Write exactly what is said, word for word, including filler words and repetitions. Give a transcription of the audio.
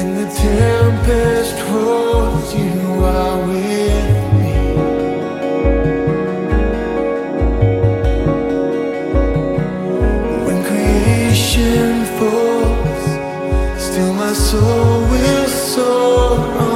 the tempest rolls, you are with me. When creation falls, still my soul will soar on.